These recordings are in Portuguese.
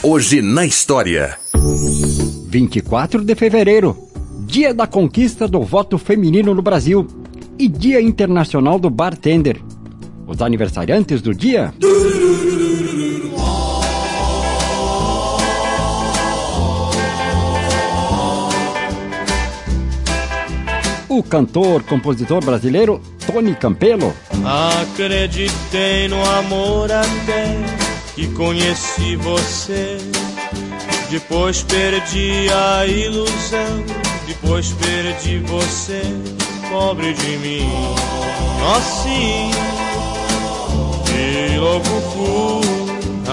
Hoje na história. 24 de fevereiro, dia da conquista do voto feminino no Brasil e Dia Internacional do Bartender. Os aniversariantes do dia: o cantor, compositor brasileiro Tony Campelo. Acreditei no amor até que conheci você. Depois perdi a ilusão, depois perdi você, pobre de mim. Assim, que louco fui.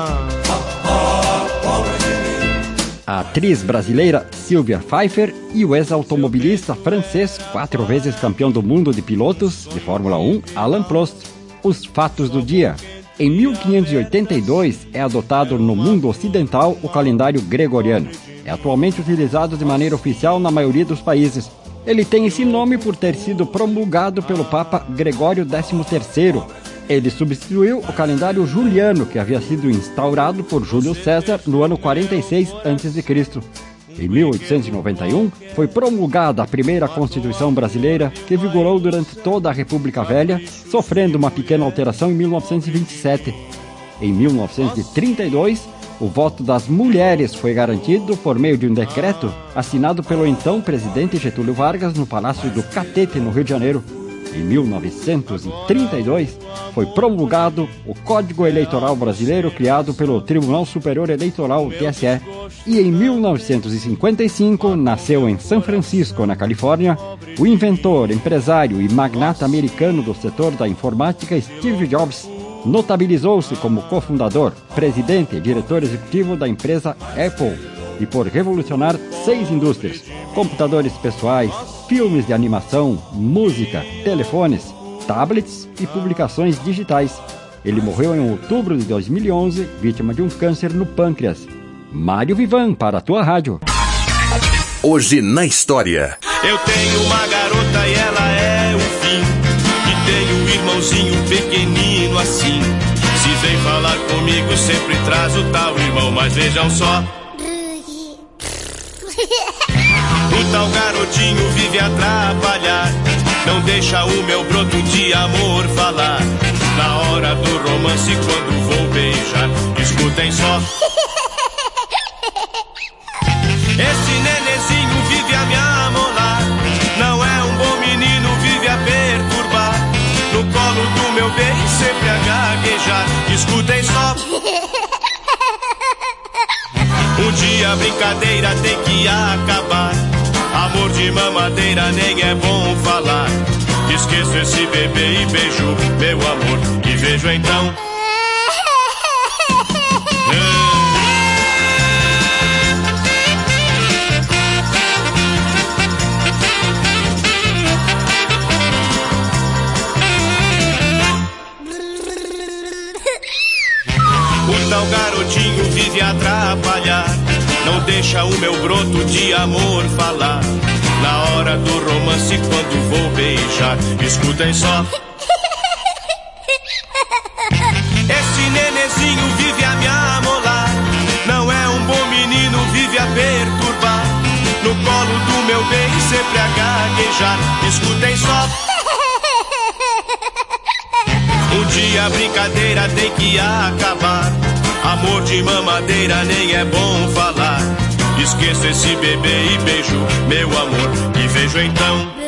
Pobre de mim. A atriz brasileira Sylvia Pfeifer e o ex-automobilista francês, 4 vezes campeão do mundo de pilotos de Fórmula 1, Alain Prost. Os fatos do dia. Em 1582 é adotado no mundo ocidental o calendário gregoriano. É atualmente utilizado de maneira oficial na maioria dos países. Ele tem esse nome por ter sido promulgado pelo Papa Gregório XIII. Ele substituiu o calendário juliano, que havia sido instaurado por Júlio César no ano 46 a.C. Em 1891, foi promulgada a primeira Constituição brasileira, que vigorou durante toda a República Velha, sofrendo uma pequena alteração em 1927. Em 1932, o voto das mulheres foi garantido por meio de um decreto assinado pelo então presidente Getúlio Vargas no Palácio do Catete, no Rio de Janeiro. Em 1932, foi promulgado o Código Eleitoral Brasileiro, criado pelo Tribunal Superior Eleitoral, TSE. E em 1955, nasceu em São Francisco, na Califórnia, o inventor, empresário e magnata americano do setor da informática Steve Jobs. Notabilizou-se como cofundador, presidente e diretor executivo da empresa Apple, e por revolucionar 6 indústrias: computadores pessoais, filmes de animação, música, telefones, tablets e publicações digitais. Ele morreu em outubro de 2011, vítima de um câncer no pâncreas. Mário Vivan, para a tua rádio. Hoje na história. Eu tenho uma garota e ela é o fim. E tenho um irmãozinho pequenino assim. Se vem falar comigo sempre traz o tal irmão, mas vejam só. O tal garotinho vive a atrapalhar, não deixa o meu broto de amor falar. Na hora do romance, quando vou beijar, escutem só. Esse nenezinho vive a me amolar, não é um bom menino, vive a perturbar. No colo do meu bem, sempre a gaguejar, escutem só. Um dia a brincadeira tem que acabar. Amor de mamadeira nem é bom falar. Esqueço esse bebê e beijo meu amor. E vejo então. O tal garotinho vive a atrapalhar, não deixa o meu broto de amor falar. Na hora do romance, quando vou beijar, escutem só. Esse nenezinho vive a me amolar, não é um bom menino, vive a perturbar. No colo do meu bem, sempre a gaguejar, escutem só. Um dia a brincadeira tem que acabar. Amor de mamadeira nem é bom falar. Esqueço esse bebê e beijo meu amor. E vejo então.